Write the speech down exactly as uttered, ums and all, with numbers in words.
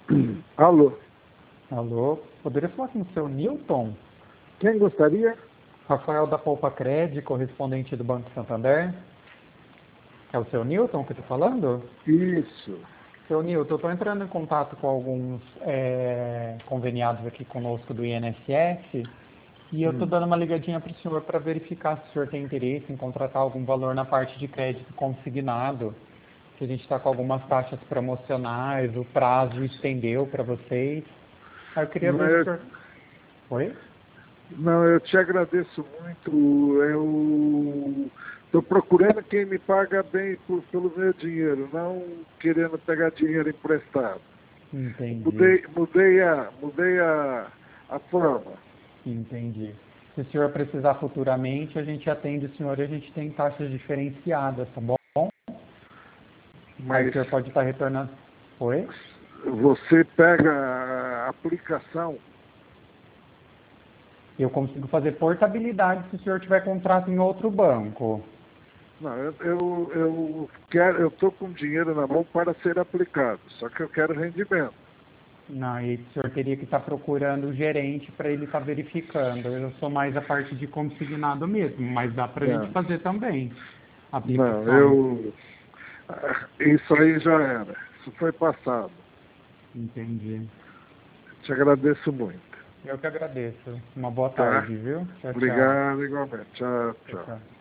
Alô, Alô, poderia falar com o seu Newton? quem gostaria? Rafael da Poupa Cred, correspondente do Banco Santander. É o seu Newton que eu estou falando? Isso. Seu Newton, eu estou entrando em contato com alguns é, conveniados aqui conosco do I N S S e eu estou Hum. dando uma ligadinha para o senhor para verificar se o senhor tem interesse em contratar algum valor na parte de crédito consignado, que a gente está com algumas taxas promocionais, o prazo estendeu para vocês. Aí eu queria Não, ver se o eu, senhor... Oi? não, eu te agradeço muito. Eu estou procurando quem me paga bem por, pelo meu dinheiro, não querendo pegar dinheiro emprestado. Entendi. Mudei, mudei a, mudei a, a forma. Entendi. Se o senhor precisar futuramente, a gente atende o senhor e a gente tem taxas diferenciadas, tá bom? Aí o Mas senhor pode estar retornando. Oi? você pega a aplicação. Eu consigo fazer portabilidade se o senhor tiver contrato em outro banco. Não, eu, eu, eu quero, eu estou com dinheiro na mão para ser aplicado, só que eu quero rendimento. Não, e o senhor teria que estar procurando o gerente para ele estar verificando. Eu sou mais a parte de consignado mesmo, mas dá para a gente Não, fazer também. não, Aplicação. eu. ah, Isso aí já era. Isso foi passado. Entendi. Te agradeço muito. Eu que agradeço. Uma boa Tá? tarde, viu? Tchau, tchau. Obrigado igualmente. Tchau, Tchau, tchau. tchau.